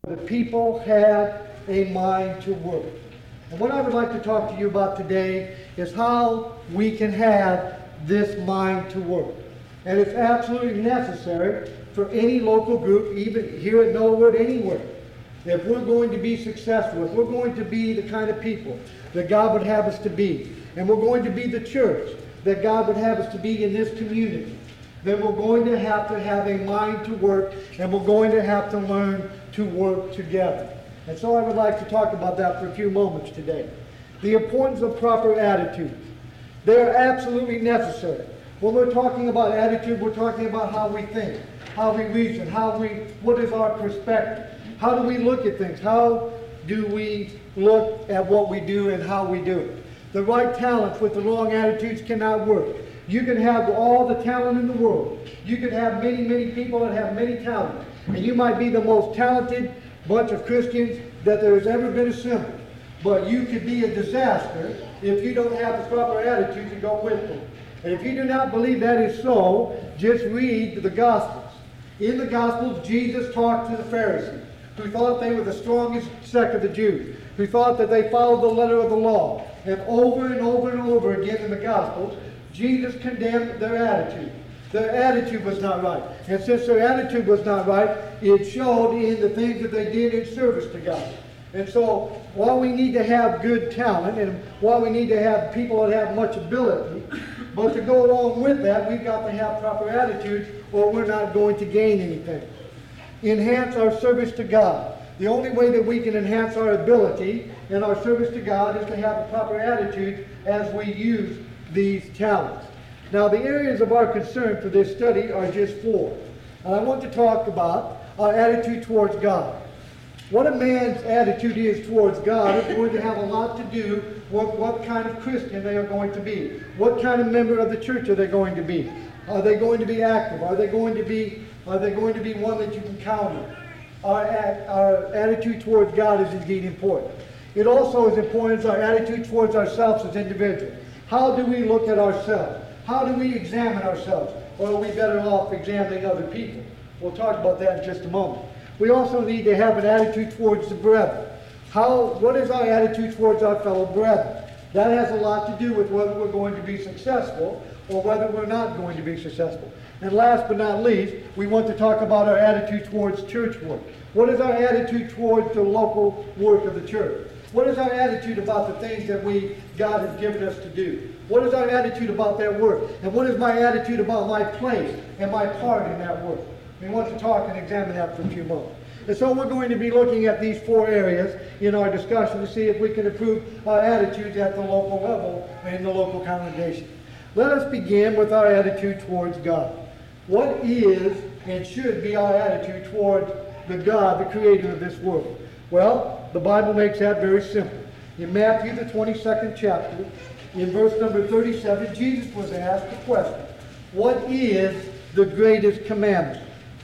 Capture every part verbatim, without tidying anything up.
The people had a mind to work. And what I would like to talk to you about today is how we can have this mind to work. And it's absolutely necessary for any local group, even here at Knollwood, anywhere. If we're going to be successful, if we're going to be the kind of people that God would have us to be, and we're going to be the church that God would have us to be in this community, then we're going to have to have a mind to work, and we're going to have to learn to work together. And so I would like to talk about that for a few moments today. The importance of proper attitudes. They are absolutely necessary. When we're talking about attitude, we're talking about how we think, how we reason, how we, what is our perspective? How do we look at things? How do we look at what we do and how we do it? The right talents with the wrong attitudes cannot work. You can have all the talent in the world. You can have many, many people that have many talents. And you might be the most talented bunch of Christians that there has ever been assembled. But you could be a disaster if you don't have the proper attitude to go with them. And if you do not believe that is so, just read the Gospels. In the Gospels, Jesus talked to the Pharisees, who thought they were the strongest sect of the Jews, who thought that they followed the letter of the law. And over and over and over again in the Gospels, Jesus condemned their attitude. Their attitude was not right. And since their attitude was not right, it showed in the things that they did in service to God. And so, while we need to have good talent, and while we need to have people that have much ability, but to go along with that, we've got to have proper attitudes, or we're not going to gain anything. Enhance our service to God. The only way that we can enhance our ability and our service to God is to have a proper attitude as we use these talents. Now, the areas of our concern for this study are just four. And I want to talk about our attitude towards God. What a man's attitude is towards God is going to have a lot to do with what kind of Christian they are going to be. What kind of member of the church are they going to be? Are they going to be active? Are they going to be, are they going to be one that you can count on? Our, our attitude towards God is indeed important. It also is important as our attitude towards ourselves as individuals. How do we look at ourselves? How do we examine ourselves? Or are we better off examining other people? We'll talk about that in just a moment. We also need to have an attitude towards the brethren. How, what is our attitude towards our fellow brethren? That has a lot to do with whether we're going to be successful or whether we're not going to be successful. And last but not least, we want to talk about our attitude towards church work. What is our attitude towards the local work of the church? What is our attitude about the things that we, God has given us to do? What is our attitude about that work? And what is my attitude about my place and my part in that work? We want to talk and examine that for a few moments. And so we're going to be looking at these four areas in our discussion to see if we can improve our attitudes at the local level and in the local congregation. Let us begin with our attitude towards God. What is and should be our attitude towards the God, the creator of this world? Well, the Bible makes that very simple. In Matthew, the twenty-second chapter, in verse number thirty-seven, Jesus was asked the question, what is the greatest commandment?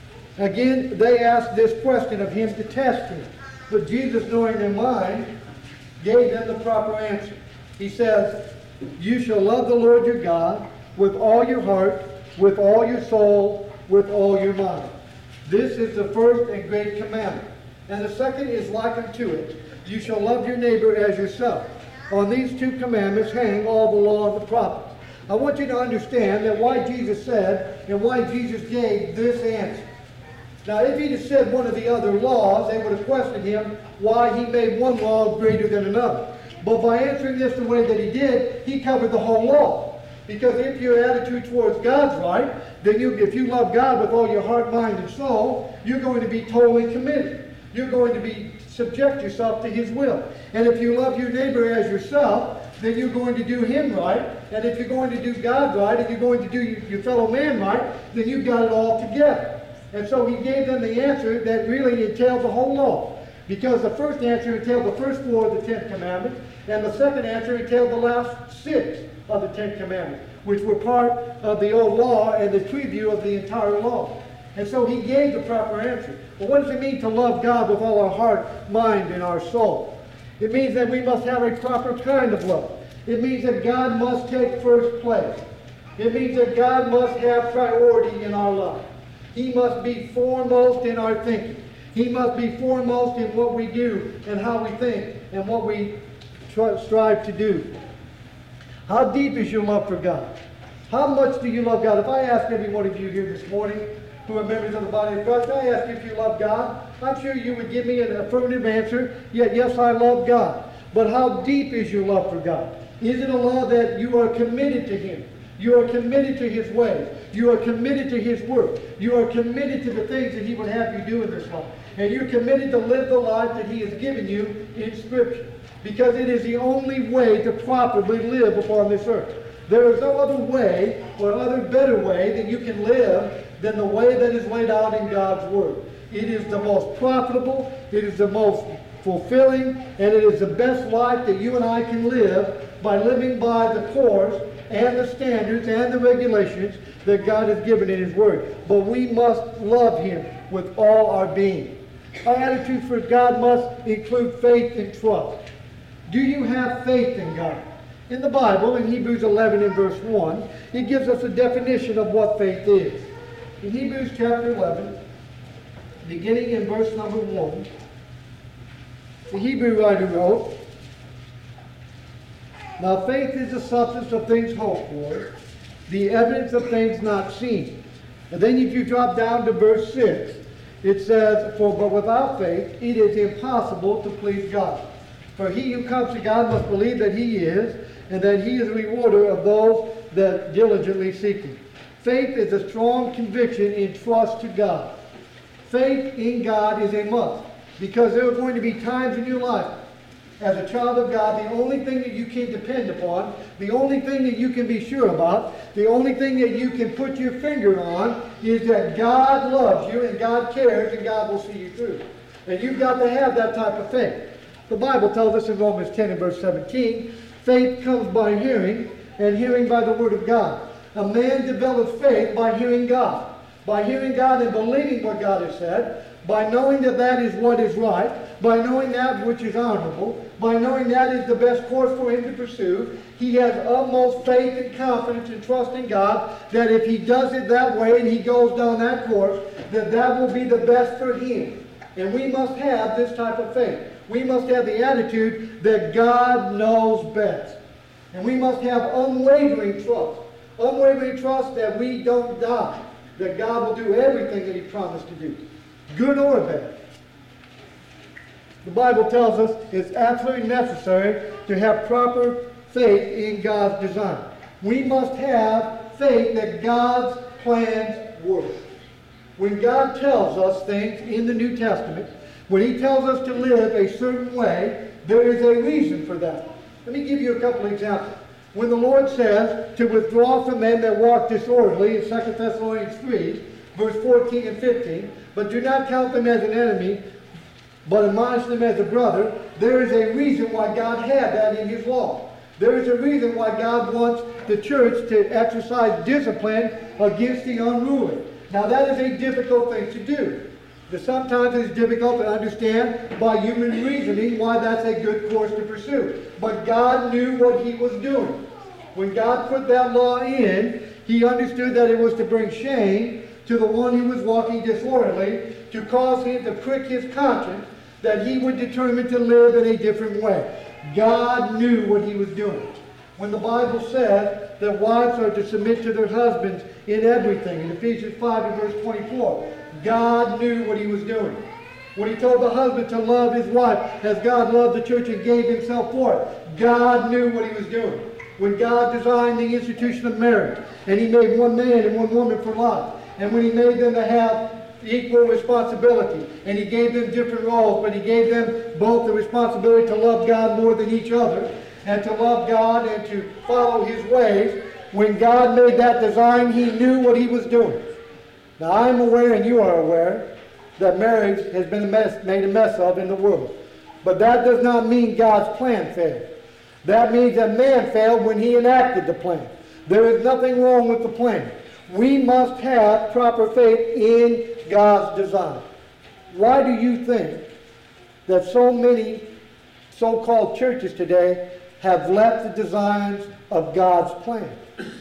Again, they asked this question of him to test him. But Jesus, knowing their mind, gave them the proper answer. He says, you shall love the Lord your God with all your heart, with all your soul, with all your mind. This is the first and great commandment. And the second is like unto it. You shall love your neighbor as yourself. On these two commandments hang all the law and the prophets. I want you to understand that why Jesus said and why Jesus gave this answer. Now, if he'd have said one of the other laws, they would have questioned him why he made one law greater than another. But by answering this the way that he did, he covered the whole law. Because if your attitude towards God's right, then you, if you love God with all your heart, mind, and soul, you're going to be totally committed. You're going to be subject yourself to his will. And if you love your neighbor as yourself, then you're going to do him right. And if you're going to do God right, and you're going to do your fellow man right, then you've got it all together. And so he gave them the answer that really entailed the whole law. Because the first answer entailed the first four of the Ten Commandments, and the second answer entailed the last six of the Ten Commandments, which were part of the old law and the preview of the entire law. And so he gave the proper answer. Well, what does it mean to love God with all our heart, mind, and our soul? It means that we must have a proper kind of love. It means that God must take first place. It means that God must have priority in our life. He must be foremost in our thinking. He must be foremost in what we do and how we think and what we try, strive to do. How deep is your love for God? How much do you love God? If I ask every one of you here this morning who are members of the body of Christ, I ask you if you love God, I'm sure you would give me an affirmative answer. Yeah, yes, I love God. But how deep is your love for God? Is it a love that you are committed to Him? You are committed to His ways. You are committed to His work. You are committed to the things that He would have you do in this life. And you're committed to live the life that He has given you in Scripture. Because it is the only way to properly live upon this earth. There is no other way or other better way that you can live than the way that is laid out in God's Word. It is the most profitable, it is the most fulfilling, and it is the best life that you and I can live by living by the course and the standards and the regulations that God has given in His Word. But we must love Him with all our being. Our attitude for God must include faith and trust. Do you have faith in God? In the Bible, in Hebrews eleven and verse one, it gives us a definition of what faith is. In Hebrews chapter eleven, beginning in verse number one, the Hebrew writer wrote, "Now faith is the substance of things hoped for, the evidence of things not seen." And then if you drop down to verse six, it says, "For but without faith it is impossible to please God. For he who comes to God must believe that He is, and that He is a rewarder of those that diligently seek Him." Faith is a strong conviction in trust to God. Faith in God is a must, because there are going to be times in your life, as a child of God, the only thing that you can depend upon, the only thing that you can be sure about, the only thing that you can put your finger on is that God loves you and God cares and God will see you through. And you've got to have that type of faith. The Bible tells us in Romans ten and verse seventeen, faith comes by hearing, and hearing by the Word of God. A man develops faith by hearing God. By hearing God and believing what God has said, by knowing that that is what is right, by knowing that which is honorable, by knowing that is the best course for him to pursue, he has utmost faith and confidence and trust in God that if he does it that way and he goes down that course, that that will be the best for him. And we must have this type of faith. We must have the attitude that God knows best. And we must have unwavering trust. Unwavering trust that we don't die. That God will do everything that He promised to do. Good or bad. The Bible tells us it's absolutely necessary to have proper faith in God's design. We must have faith that God's plans work. When God tells us things in the New Testament, when He tells us to live a certain way, there is a reason for that. Let me give you a couple of examples. When the Lord says to withdraw from men that walk disorderly in Second Thessalonians three, verse fourteen and fifteen, but do not count them as an enemy, but admonish them as a brother, there is a reason why God had that in His law. There is a reason why God wants the church to exercise discipline against the unruly. Now that is a difficult thing to do. Sometimes it's difficult to understand by human reasoning why that's a good course to pursue. But God knew what He was doing. When God put that law in, He understood that it was to bring shame to the one who was walking disorderly, to cause him to prick his conscience, that he would determine to live in a different way. God knew what He was doing. When the Bible says that wives are to submit to their husbands in everything, in Ephesians five and verse twenty-four, God knew what He was doing. When He told the husband to love his wife as God loved the church and gave Himself for it, God knew what He was doing. When God designed the institution of marriage, and He made one man and one woman for life, and when He made them to have equal responsibility, and He gave them different roles, but He gave them both the responsibility to love God more than each other, and to love God and to follow His ways, when God made that design, He knew what He was doing. Now, I'm aware, and you are aware, that marriage has been a mess, made a mess of in the world. But that does not mean God's plan failed. That means that man failed when he enacted the plan. There is nothing wrong with the plan. We must have proper faith in God's design. Why do you think that so many so-called churches today have left the designs of God's plan?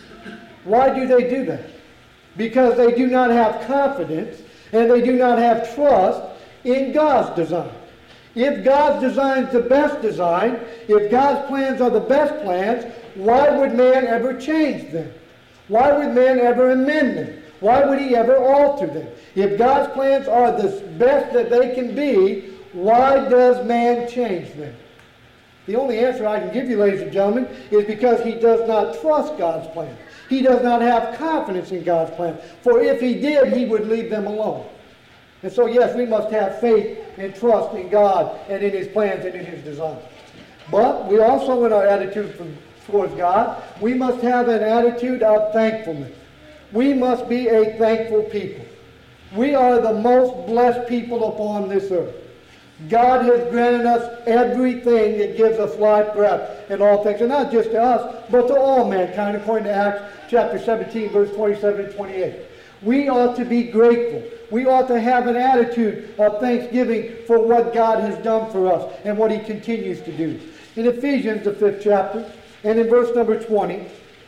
Why do they do that? Because they do not have confidence and they do not have trust in God's design. If God's design is the best design, if God's plans are the best plans, why would man ever change them? Why would man ever amend them? Why would he ever alter them? If God's plans are the best that they can be, why does man change them? The only answer I can give you, ladies and gentlemen, is because he does not trust God's plan. He does not have confidence in God's plan. For if he did, he would leave them alone. And so, yes, we must have faith and trust in God and in his plans and in his design. But we also, in our attitude towards God, we must have an attitude of thankfulness. We must be a thankful people. We are the most blessed people upon this earth. God has granted us everything that gives us life, breath, and all things. And not just to us, but to all mankind, according to Acts chapter seventeen, verse twenty-seven and twenty-eight. We ought to be grateful. We ought to have an attitude of thanksgiving for what God has done for us and what he continues to do. In Ephesians, the fifth chapter, and in verse number twenty,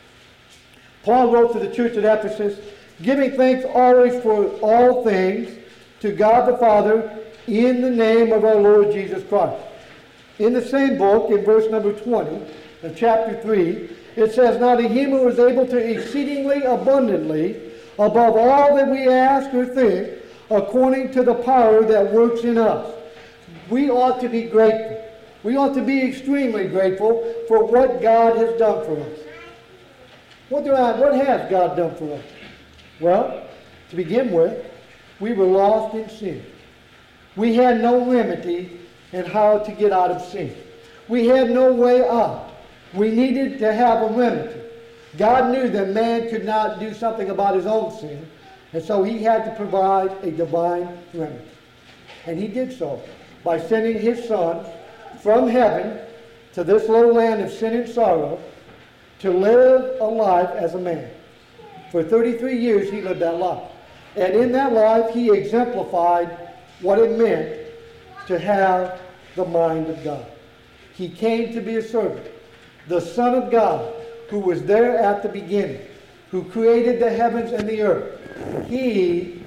Paul wrote to the church at Ephesus, giving thanks always for all things to God the Father in the name of our Lord Jesus Christ. In the same book, in verse number twenty, of chapter three, it says, now to him who is able to exceedingly abundantly, above all that we ask or think, according to the power that works in us. We ought to be grateful. We ought to be extremely grateful for what God has done for us. What, do I, what has God done for us? Well, to begin with, we were lost in sin. We had no remedy in how to get out of sin. We had no way out. We needed to have a remedy. God knew that man could not do something about his own sin, and so he had to provide a divine remedy. And he did so by sending his Son from heaven to this little land of sin and sorrow to live a life as a man. For thirty-three years he lived that life. And in that life he exemplified what it meant to have the mind of God. He came to be a servant, the Son of God, who was there at the beginning, who created the heavens and the earth. He,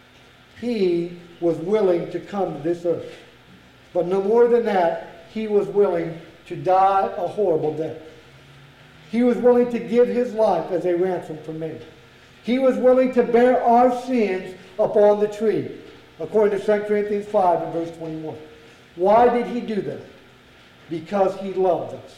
he was willing to come to this earth. But no more than that, he was willing to die a horrible death. He was willing to give his life as a ransom for men. He was willing to bear our sins upon the tree, according to Second Corinthians five and verse twenty-one. Why did he do that? Because he loved us.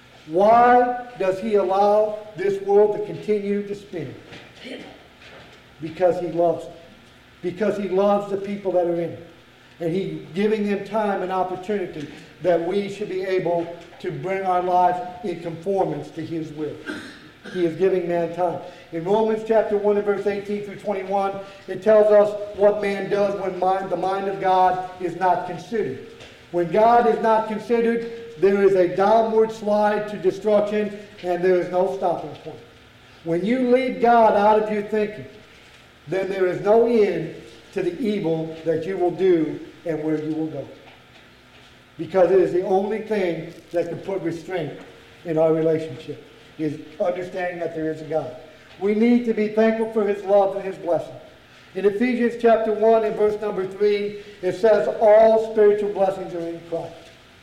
Why does he allow this world to continue to spin? Because he loves it. Because he loves the people that are in it. And he's giving them time and opportunity that we should be able to bring our lives in conformance to his will. He is giving man time. In Romans chapter one and verse eighteen through twenty-one, it tells us what man does when mind, the mind of God is not considered. When God is not considered, there is a downward slide to destruction, and there is no stopping point. When you leave God out of your thinking, then there is no end to the evil that you will do and where you will go. Because it is the only thing that can put restraint in our relationship, is understanding that there is a God. We need to be thankful for his love and his blessing. In Ephesians chapter one and verse number three, it says, all spiritual blessings are in Christ.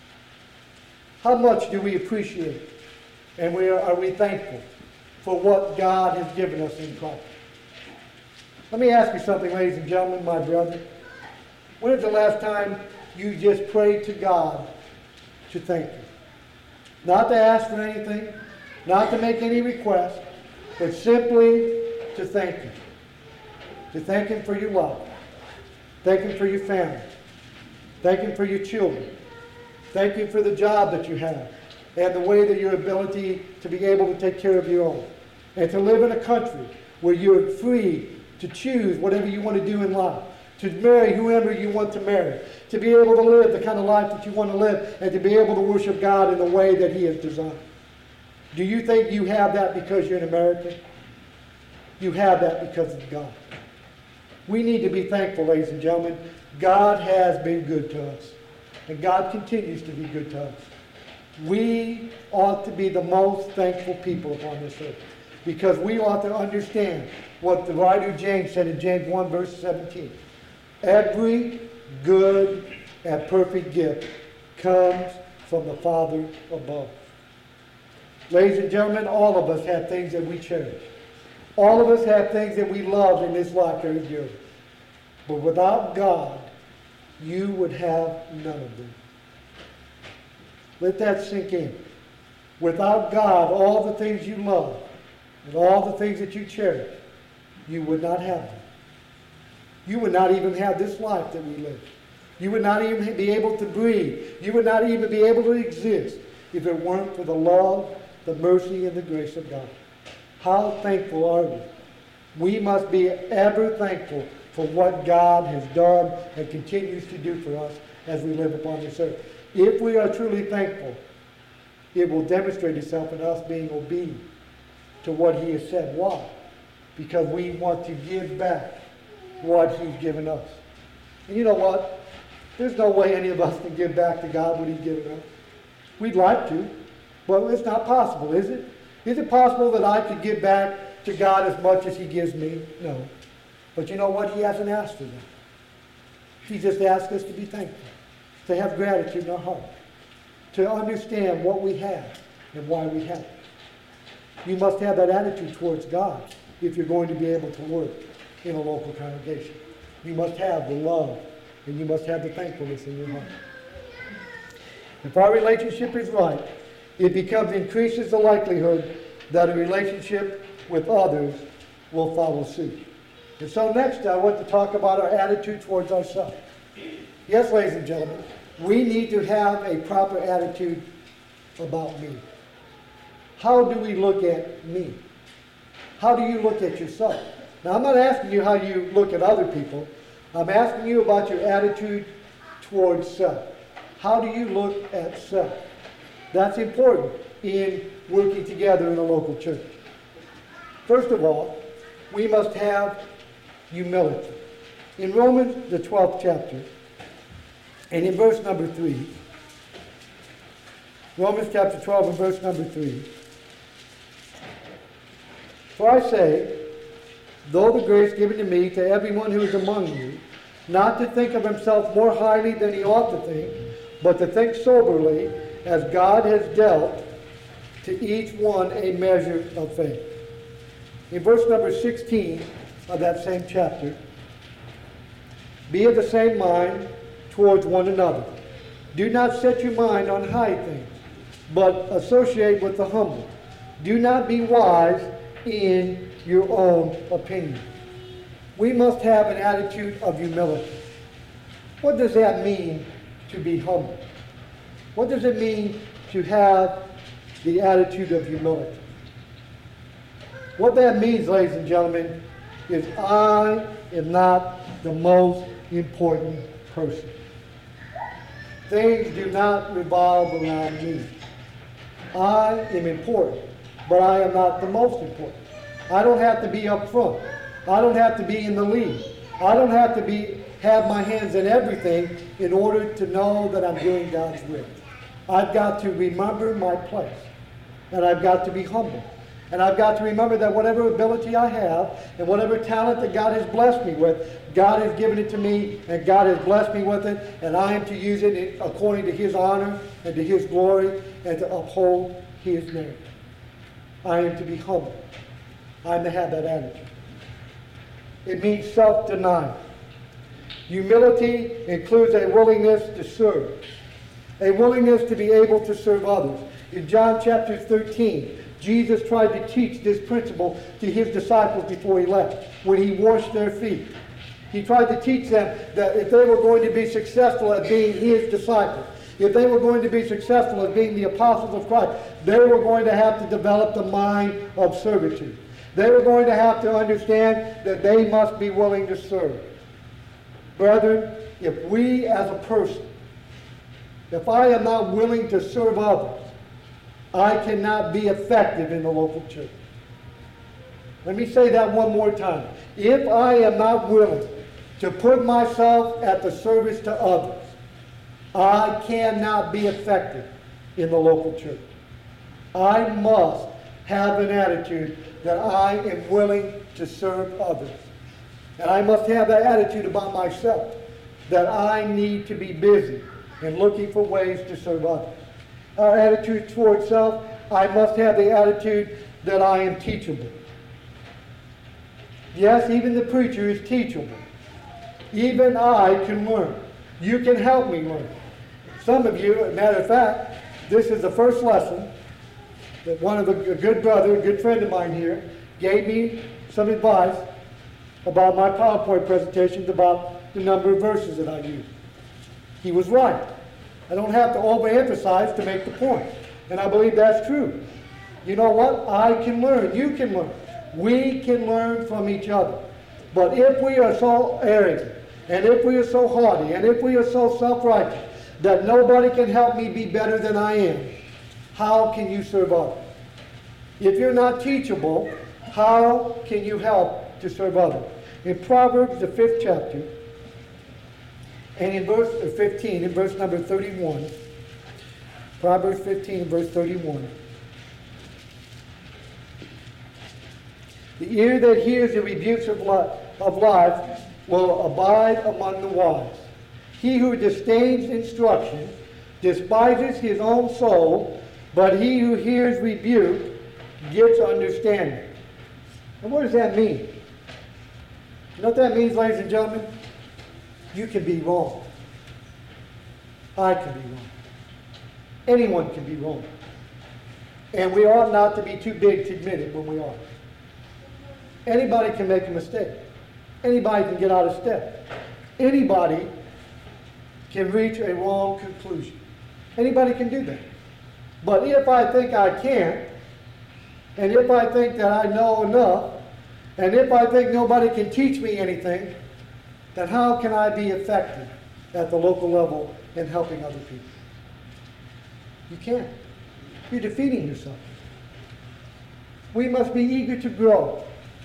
How much do we appreciate and we are, are we thankful for what God has given us in Christ? Let me ask you something, ladies and gentlemen, my brother. When is the last time you just prayed to God to thank him? Not to ask for anything, not to make any request, but simply to thank him. To thank him for your life. Thank him for your family. Thank him for your children. Thank you for the job that you have and the way that your ability to be able to take care of your own. And to live in a country where you're free to choose whatever you want to do in life. To marry whoever you want to marry. To be able to live the kind of life that you want to live. And to be able to worship God in the way that he has designed. Do you think you have that because you're an American? You have that because of God. We need to be thankful, ladies and gentlemen. God has been good to us. And God continues to be good to us. We ought to be the most thankful people upon this earth. Because we ought to understand what the writer James said in James one verse seventeen. Every good, and perfect gift comes from the Father above. Ladies and gentlemen, all of us have things that we cherish. All of us have things that we love in this life very dearly. But without God, you would have none of them. Let that sink in. Without God, all the things you love and all the things that you cherish, you would not have them. You would not even have this life that we live. You would not even be able to breathe. You would not even be able to exist if it weren't for the love, the mercy, and the grace of God. How thankful are we? We must be ever thankful for what God has done and continues to do for us as we live upon this earth. If we are truly thankful, it will demonstrate itself in us being obedient to what He has said. Why? Because we want to give back what He's given us. And you know what? There's no way any of us can give back to God what He's given us. We'd like to, but it's not possible, is it? Is it possible that I could give back to God as much as He gives me? No. But you know what? He hasn't asked for that. He just asked us to be thankful, to have gratitude in our heart, to understand what we have and why we have it. You must have that attitude towards God if you're going to be able to work in a local congregation. You must have the love and you must have the thankfulness in your heart. If our relationship is right, it becomes increases the likelihood that a relationship with others will follow suit. And so next I want to talk about our attitude towards ourselves. Yes, ladies and gentlemen, we need to have a proper attitude about me. How do we look at me? How do you look at yourself? Now, I'm not asking you how you look at other people. I'm asking you about your attitude towards self. How do you look at self? That's important in working together in a local church. First of all, we must have humility. In Romans, the twelfth chapter, and in verse number three, Romans chapter twelve and verse number three, for I say, though the grace given to me to everyone who is among you, not to think of himself more highly than he ought to think, but to think soberly, as God has dealt to each one a measure of faith. In verse number sixteen of that same chapter, be of the same mind towards one another. Do not set your mind on high things, but associate with the humble. Do not be wise in your own opinion. We must have an attitude of humility. What does that mean, to be humble? What does it mean to have the attitude of humility? What that means, ladies and gentlemen, is I am not the most important person. Things do not revolve around me. I am important, but I am not the most important. I don't have to be up front. I don't have to be in the lead. I don't have to be have my hands in everything in order to know that I'm doing God's will. I've got to remember my place, and I've got to be humble. And I've got to remember that whatever ability I have and whatever talent that God has blessed me with, God has given it to me and God has blessed me with it, and I am to use it according to His honor and to His glory and to uphold His name. I am to be humble. I am to have that attitude. It means self-denial. Humility includes a willingness to serve, a willingness to be able to serve others. In John chapter thirteen, Jesus tried to teach this principle to His disciples before He left, when He washed their feet. He tried to teach them that if they were going to be successful at being His disciples, if they were going to be successful at being the apostles of Christ, they were going to have to develop the mind of servitude. They were going to have to understand that they must be willing to serve. Brethren, if we as a person, if I am not willing to serve others, I cannot be effective in the local church. Let me say that one more time. If I am not willing to put myself at the service to others, I cannot be effective in the local church. I must have an attitude that I am willing to serve others. And I must have that attitude about myself. that I need to be busy and looking for ways to serve others. Our attitude towards self, I must have the attitude that I am teachable. Yes, even the preacher is teachable. Even I can learn. You can help me learn. Some of you, as a matter of fact, this is the first lesson that one of a, a good brother, a good friend of mine here, gave me some advice about my PowerPoint presentations about the number of verses that I use. He was right. I don't have to overemphasize to make the point. And I believe that's true. You know what? I can learn. You can learn. We can learn from each other. But if we are so arrogant, and if we are so haughty, and if we are so self-righteous, that nobody can help me be better than I am, how can you serve others? If you're not teachable, how can you help to serve others? In Proverbs, the fifth chapter, and in verse fifteen, in verse number thirty-one, Proverbs fifteen, verse thirty-one, the ear that hears the rebukes of, li of life will abide among the wise. He who disdains instruction despises his own soul, but he who hears rebuke gets understanding. And what does that mean? You know what that means, ladies and gentlemen? You can be wrong. I can be wrong. Anyone can be wrong. And we ought not to be too big to admit it when we are. Anybody can make a mistake. Anybody can get out of step. Anybody can reach a wrong conclusion. Anybody can do that. But if I think I can't, and if I think that I know enough, and if I think nobody can teach me anything, then how can I be effective at the local level in helping other people? You can't. You're defeating yourself. We must be eager to grow.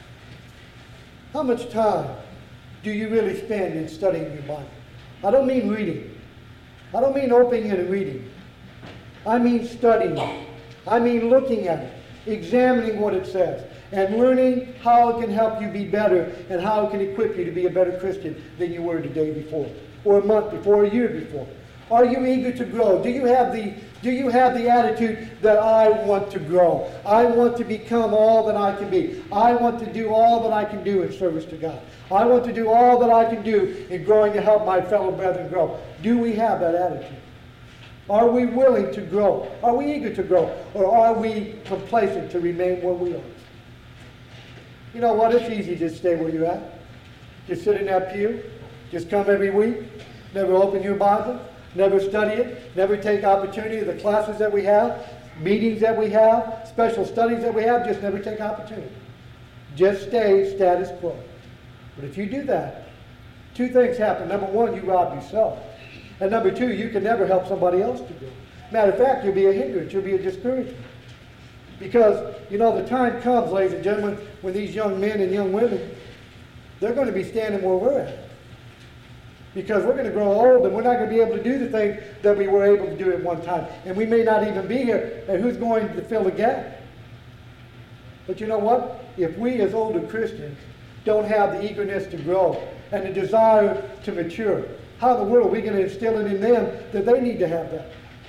How much time do you really spend in studying your Bible? I don't mean reading. I don't mean opening it and reading. I mean studying it. I mean looking at it, examining what it says, and learning how it can help you be better and how it can equip you to be a better Christian than you were the day before, or a month before, or a year before. Are you eager to grow? Do you have the, do you have the attitude that I want to grow? I want to become all that I can be. I want to do all that I can do in service to God. I want to do all that I can do in growing to help my fellow brethren grow. Do we have that attitude? Are we willing to grow? Are we eager to grow? Or are we complacent to remain where we are? You know what? It's easy to stay where you're at. Just sit in that pew. Just come every week. Never open your Bible. Never study it. Never take opportunity of the classes that we have, meetings that we have, special studies that we have. Just never take opportunity. Just stay status quo. But if you do that, two things happen. Number one, you rob yourself. And number two, you can never help somebody else to grow. Matter of fact, you'll be a hindrance. You'll be a discouragement. Because, you know, the time comes, ladies and gentlemen, when these young men and young women, they're going to be standing where we're at. Because we're going to grow old and we're not going to be able to do the things that we were able to do at one time. And we may not even be here. And who's going to fill the gap? But you know what? If we as older Christians don't have the eagerness to grow and the desire to mature, how in the world are we going to instill it in them that they need to have that?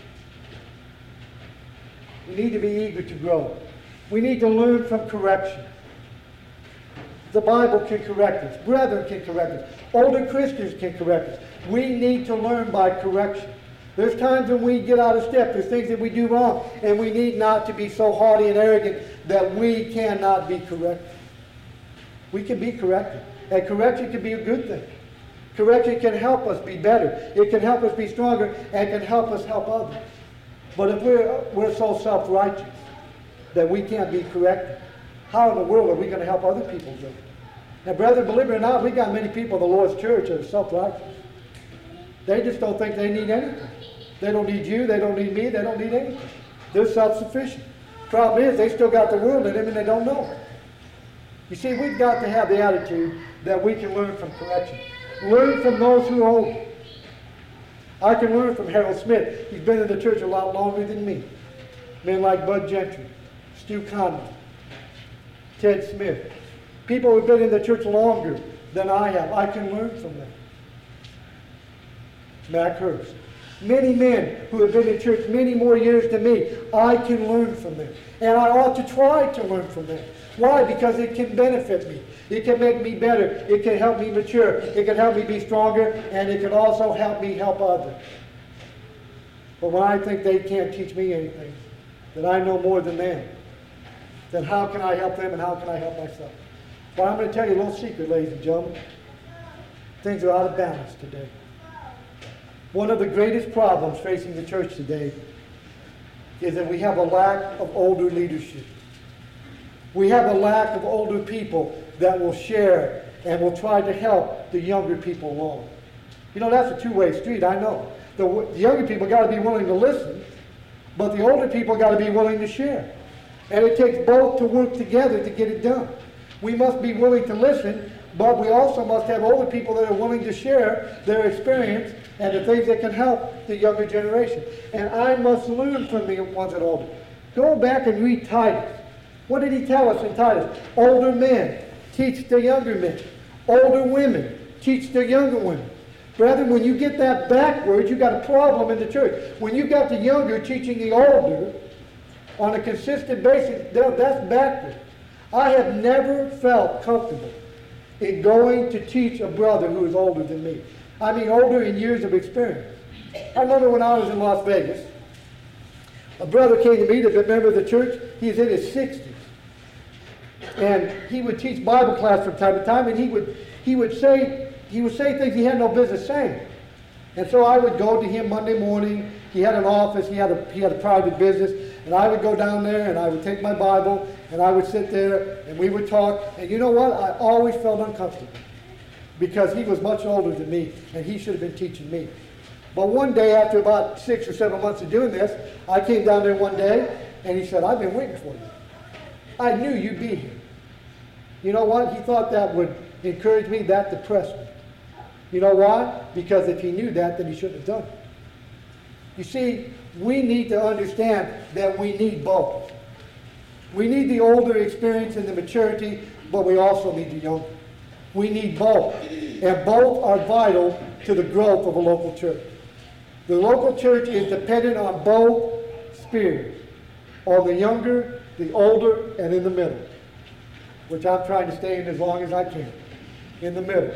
We need to be eager to grow. We need to learn from correction. The Bible can correct us. Brethren can correct us. Older Christians can correct us. We need to learn by correction. There's times when we get out of step. There's things that we do wrong. And we need not to be so haughty and arrogant that we cannot be corrected. We can be corrected. And correction can be a good thing. Correction can help us be better. It can help us be stronger and can help us help others. But if we're, we're so self-righteous that we can't be corrected, how in the world are we going to help other people grow? Now, brethren, believe it or not, we got many people in the Lord's church that are self-righteous. They just don't think they need anything. They don't need you, they don't need me, they don't need anything. They're self-sufficient. Problem is, they still got the world in them and they don't know it. You see, we've got to have the attitude that we can learn from correction. Learn from those who are older. I can learn from Harold Smith. He's been in the church a lot longer than me. Men like Bud Gentry, Stu Conlon, Ted Smith. People who have been in the church longer than I have. I can learn from them. Mac Hurst. Many men who have been in church many more years than me, I can learn from them. And I ought to try to learn from them. Why? Because it can benefit me. It can make me better. It can help me mature. It can help me be stronger. And it can also help me help others. But when I think they can't teach me anything, that I know more than them, then how can I help them and how can I help myself? Well, I'm going to tell you a little secret, ladies and gentlemen. Things are out of balance today. One of the greatest problems facing the church today is that we have a lack of older leadership. We have a lack of older people that will share and will try to help the younger people along. You know, that's a two-way street, I know. The, the younger people got to be willing to listen, but the older people got to be willing to share. And it takes both to work together to get it done. We must be willing to listen, but we also must have older people that are willing to share their experience and the things that can help the younger generation. And I must learn from the ones that are older. Go back and read Titus. What did he tell us in Titus? Older men teach the younger men. Older women teach the younger women. Brethren, when you get that backwards, you got a problem in the church. When you got the younger teaching the older on a consistent basis, that's backwards. I have never felt comfortable in going to teach a brother who is older than me. I mean, older in years of experience. I remember when I was in Las Vegas, a brother came to me, the member of the church. He's in his sixties. And he would teach Bible class from time to time, and he would, he would say, he would say things he had no business saying. And so I would go to him Monday morning. He had an office, he had a, he had a private business, and I would go down there and I would take my Bible and I would sit there and we would talk. And you know what? I always felt uncomfortable because he was much older than me and he should have been teaching me. But one day, after about six or seven months of doing this, I came down there one day and he said, "I've been waiting for you. I knew you'd be here." You know what? He thought that would encourage me. That depressed me. You know why? Because if he knew that, then he shouldn't have done it. You see, we need to understand that we need both. We need the older experience and the maturity, but we also need the younger. We need both. And both are vital to the growth of a local church. The local church is dependent on both spheres, on the younger, the older, and in the middle, which I'm trying to stay in as long as I can, in the middle.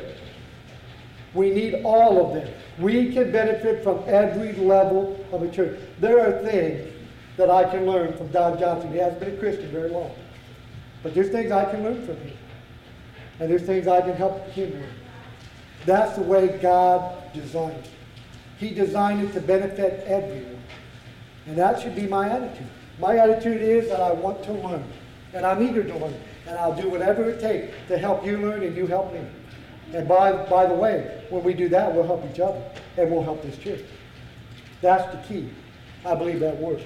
We need all of them. We can benefit from every level of a church. There are things that I can learn from Don Johnson. He hasn't been a Christian very long. But there's things I can learn from him. And there's things I can help him learn. That's the way God designed it. He designed it to benefit everyone. And that should be my attitude. My attitude is that I want to learn. And I'm eager to learn. And I'll do whatever it takes to help you learn and you help me. And by, by the way, when we do that, we'll help each other. And we'll help this church. That's the key. I believe that works.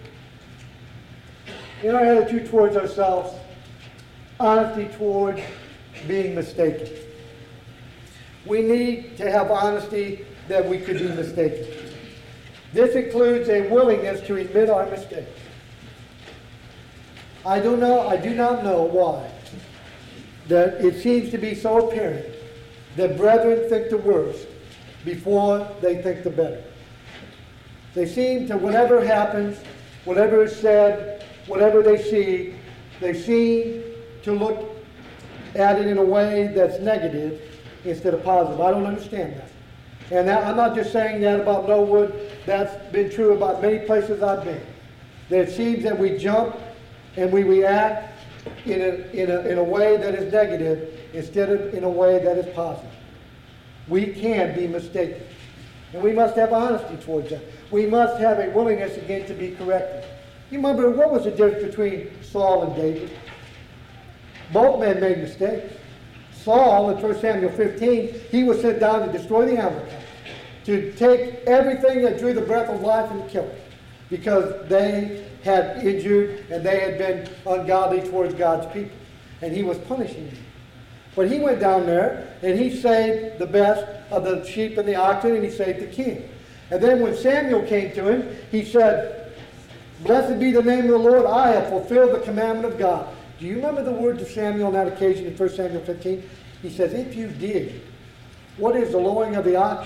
In our attitude towards ourselves, honesty towards being mistaken. We need to have honesty that we could be mistaken. This includes a willingness to admit our mistakes. I do know, I do not know why that it seems to be so apparent that brethren think the worst before they think the better. They seem to, whatever happens, whatever is said, whatever they see, they seem to look at it in a way that's negative instead of positive. I don't understand that. And that, I'm not just saying that about Norwood. That's been true about many places I've been. That it seems that we jump and we react in a, in a, in a way that is negative instead of in a way that is positive. We can be mistaken. And we must have honesty towards that. We must have a willingness again to be corrected. You remember, what was the difference between Saul and David? Both men made mistakes. Saul, in First Samuel fifteen, he was sent down to destroy the Amalekites, to take everything that drew the breath of life and kill it, because they had injured and they had been ungodly towards God's people. And he was punishing them. But he went down there and he saved the best of the sheep and the oxen, and he saved the king. And then when Samuel came to him, he said, "Blessed be the name of the Lord, I have fulfilled the commandment of God." Do you remember the words of Samuel on that occasion in First Samuel fifteen? He says, "If you did, what is the lowing of the oxen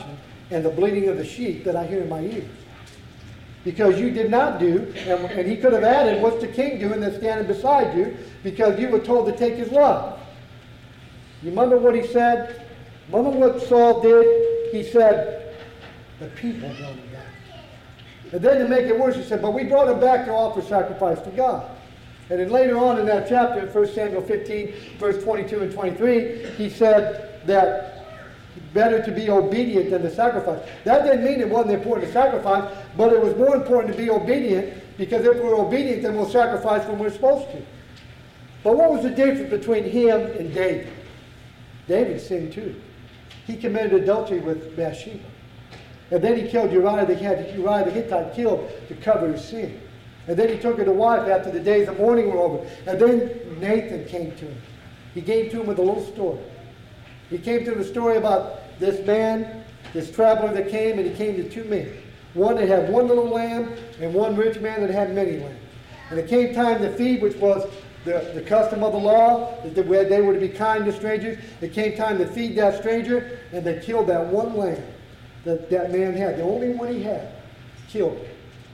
and the bleating of the sheep that I hear in my ears. Because you did not do, and, and he could have added, what's the king doing that's standing beside you? Because you were told to take his life. You remember what he said? Remember what Saul did? He said, the people brought him back. And then to make it worse, he said, but we brought him back to offer sacrifice to God. And then later on in that chapter, in First Samuel fifteen, verse twenty-two and twenty-three, he said that better to be obedient than to sacrifice. That didn't mean it wasn't important to sacrifice, but it was more important to be obedient, because if we're obedient, then we'll sacrifice when we're supposed to. But what was the difference between him and David? David sinned too. He committed adultery with Bathsheba. And then he killed Uriah. They had Uriah the Hittite killed to cover his sin. And then he took her to wife after the days of mourning were over. And then Nathan came to him. He came to him with a little story. He came to him with a story about this man, this traveler that came, and he came to two men. One that had one little lamb, and one rich man that had many lambs. And it came time to feed, which was the, the custom of the law, that they were to be kind to strangers. It came time to feed that stranger, and they killed that one lamb that that man had, the only one he had, killed him.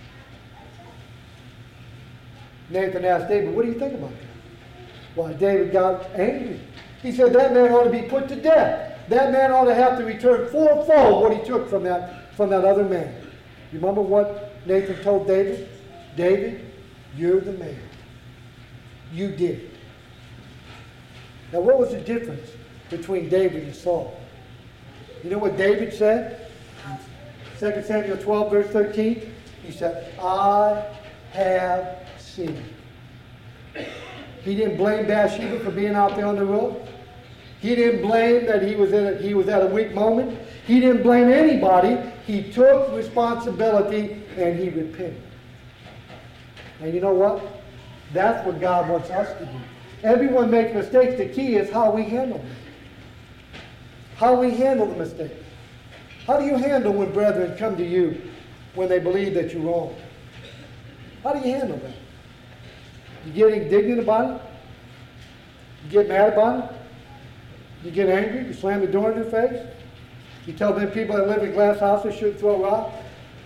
Nathan asked David, what do you think about that? Why, David got angry. He said that man ought to be put to death. That man ought to have to return fourfold what he took from that, from that other man. You remember what Nathan told David? David, you're the man. You did it. Now, what was the difference between David and Saul? You know what David said? Second Samuel twelve, verse thirteen. He said, I have sinned. He didn't blame Bathsheba for being out there on the road. He didn't blame that he was, in a, he was at a weak moment. He didn't blame anybody. He took responsibility and he repented. And you know what? That's what God wants us to do. Everyone makes mistakes. The key is how we handle them. How we handle the mistake. How do you handle when brethren come to you when they believe that you're wrong? How do you handle that? You get indignant about it? You get mad about it? You get angry? You slam the door in their face? You tell them people that live in glass houses shouldn't throw rocks?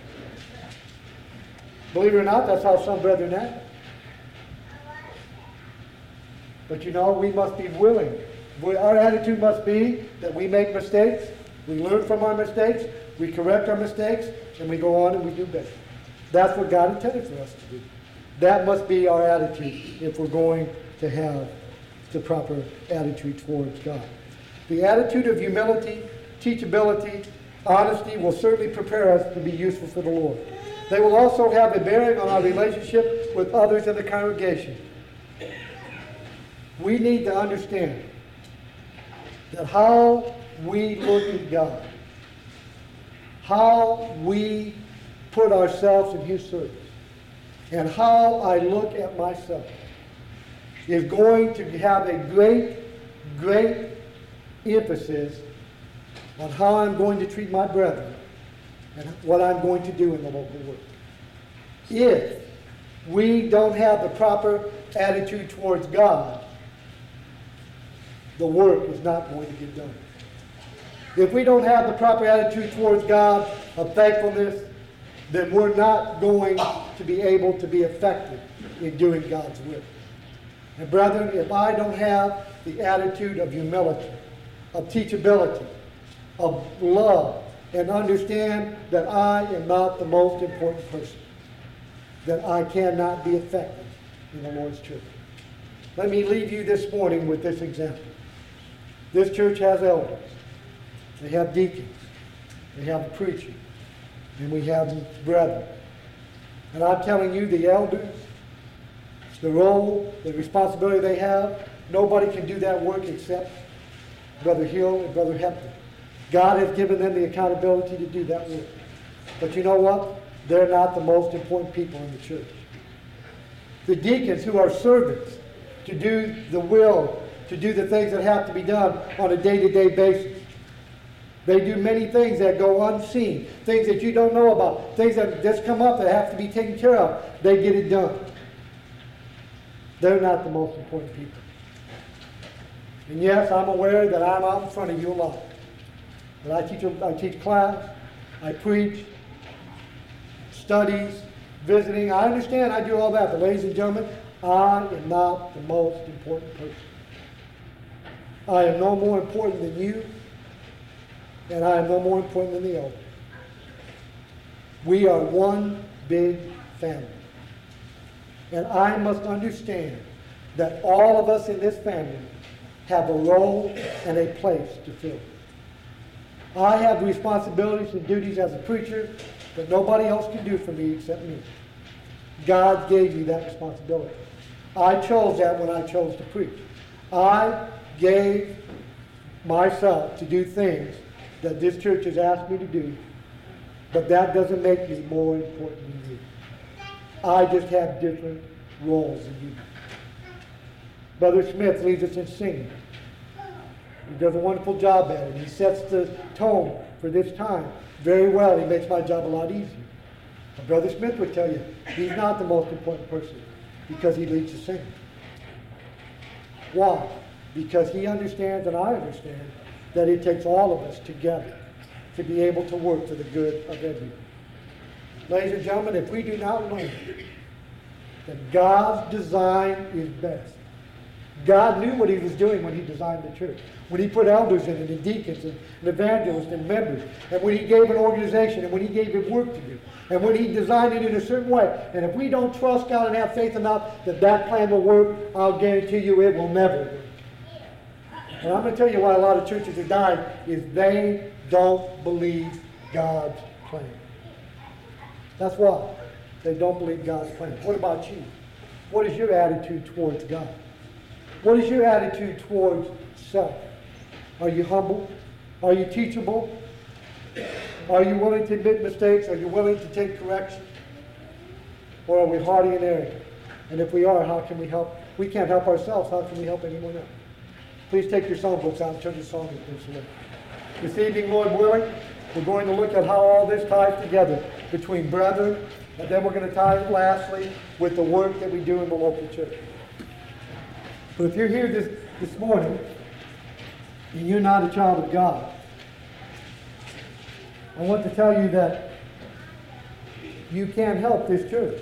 Believe it or not, that's how some brethren act. But you know, we must be willing. Our attitude must be that we make mistakes, we learn from our mistakes, we correct our mistakes, and we go on and we do better. That's what God intended for us to do. That must be our attitude if we're going to have the proper attitude towards God. The attitude of humility, teachability, honesty will certainly prepare us to be useful for the Lord. They will also have a bearing on our relationship with others in the congregation. We need to understand that how we look at God, how we put ourselves in His service, and how I look at myself is going to have a great, great emphasis on how I'm going to treat my brethren and what I'm going to do in the local work. If we don't have the proper attitude towards God, the work is not going to get done. If we don't have the proper attitude towards God of thankfulness, then we're not going to be able to be effective in doing God's will. And brethren, if I don't have the attitude of humility, of teachability, of love, and understand that I am not the most important person, then I cannot be effective in the Lord's church. Let me leave you this morning with this example. This church has elders. They have deacons. They have a preacher. And we have brethren. And I'm telling you, the elders, the role, the responsibility they have, nobody can do that work except Brother Hill and Brother Hepton. God has given them the accountability to do that work. But you know what? They're not the most important people in the church. The deacons, who are servants to do the will, to do the things that have to be done on a day-to-day basis. They do many things that go unseen, things that you don't know about, things that just come up that have to be taken care of. They get it done. They're not the most important people. And yes, I'm aware that I'm out in front of you a lot. But I teach, I teach class, I preach, studies, visiting. I understand I do all that, but ladies and gentlemen, I am not the most important person. I am no more important than you, and I am no more important than the elder. We are one big family. And I must understand that all of us in this family have a role and a place to fill. I have responsibilities and duties as a preacher that nobody else can do for me except me. God gave me that responsibility. I chose that when I chose to preach. I gave myself to do things that this church has asked me to do, but that doesn't make me more important than you. I just have different roles than you. Brother Smith leads us in singing. He does a wonderful job at it. He sets the tone for this time very well. He makes my job a lot easier. But Brother Smith would tell you, he's not the most important person because he leads the singing. Why? Because he understands and I understand that it takes all of us together to be able to work for the good of everyone. Ladies and gentlemen, if we do not learn that God's design is best, God knew what he was doing when he designed the church. When he put elders in it, and deacons, and, and evangelists, and members, and when he gave an organization, and when he gave it work to do, and when he designed it in a certain way. And if we don't trust God and have faith enough that that plan will work, I'll guarantee you it will never work. And I'm going to tell you why a lot of churches are dying is they don't believe God's plan. That's why. They don't believe God's plan. What about you? What is your attitude towards God? What is your attitude towards self? Are you humble? Are you teachable? Are you willing to admit mistakes? Are you willing to take correction? Or are we haughty and arrogant? And if we are, how can we help? We can't help ourselves. How can we help anyone else? Please take your songbooks out and turn the song with this way. This evening, Lord willing, we're going to look at how all this ties together between brethren, and then we're going to tie it lastly with the work that we do in the local church. But if you're here this, this morning and you're not a child of God, I want to tell you that you can't help this church.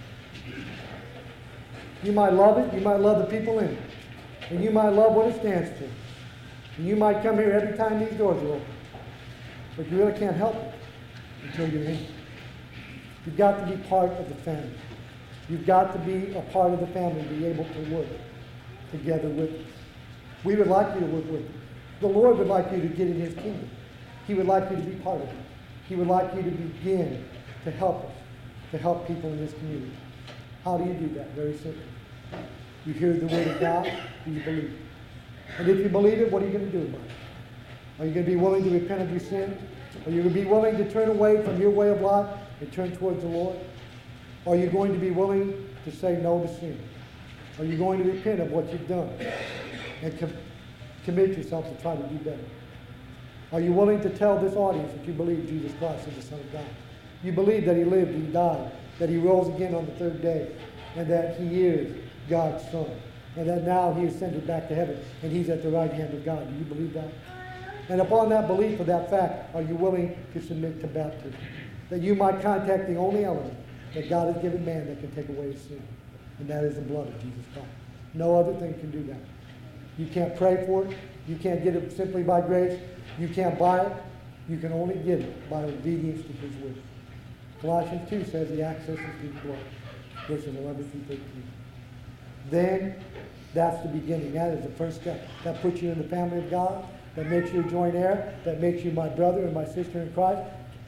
You might love it, you might love the people in it, and you might love what it stands for. And you might come here every time these doors are open. But you really can't help it until you're in it. You've got to be part of the family. You've got to be a part of the family and be able to work together with us. We would like you to work with us. The Lord would like you to get in his kingdom. He would like you to be part of it. He would like you to begin to help us, to help people in this community. How do you do that? Very simply. You hear the word of God, do you believe it? And if you believe it, what are you going to do about it? Are you going to be willing to repent of your sins? Are you going to be willing to turn away from your way of life and turn towards the Lord? Are you going to be willing to say no to sin? Are you going to repent of what you've done and com- commit yourself to try to do better? Are you willing to tell this audience that you believe Jesus Christ is the Son of God? You believe that he lived and he died, that he rose again on the third day, and that he is God's Son, and that now he ascended back to heaven, and he's at the right hand of God. Do you believe that? And upon that belief of that fact, are you willing to submit to baptism? That you might contact the only element that God has given man that can take away his sin, and that is the blood of Jesus Christ. No other thing can do that. You can't pray for it. You can't get it simply by grace. You can't buy it. You can only get it by obedience to his word. Colossians two says the access is through the blood, verses eleven through thirteen. Then that's the beginning. That is the first step. That puts you in the family of God. That makes you a joint heir. That makes you my brother and my sister in Christ.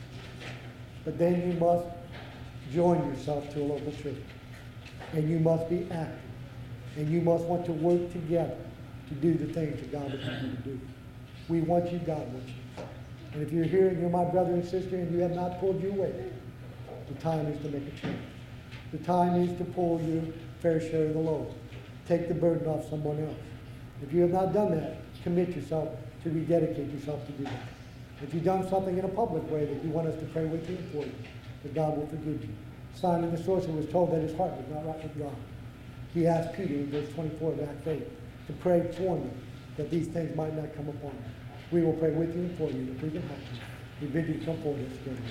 But then you must join yourself to a local church. And you must be active. And you must want to work together to do the things that God would have you to do. We want you, God wants you. And if you're here and you're my brother and sister and you have not pulled your weight, the time is to make a change. The time is to pull your fair share of the load. Take the burden off someone else. If you have not done that, commit yourself to rededicate yourself to do that. If you've done something in a public way that you want us to pray with you and for you, that God will forgive you. Simon the sorcerer was told that his heart was not right with God. He asked Peter in verse twenty-four of Acts eight to pray for them that these things might not come upon you. We will pray with you and for you if we can help you. We bid you come forward, Mister Chairman.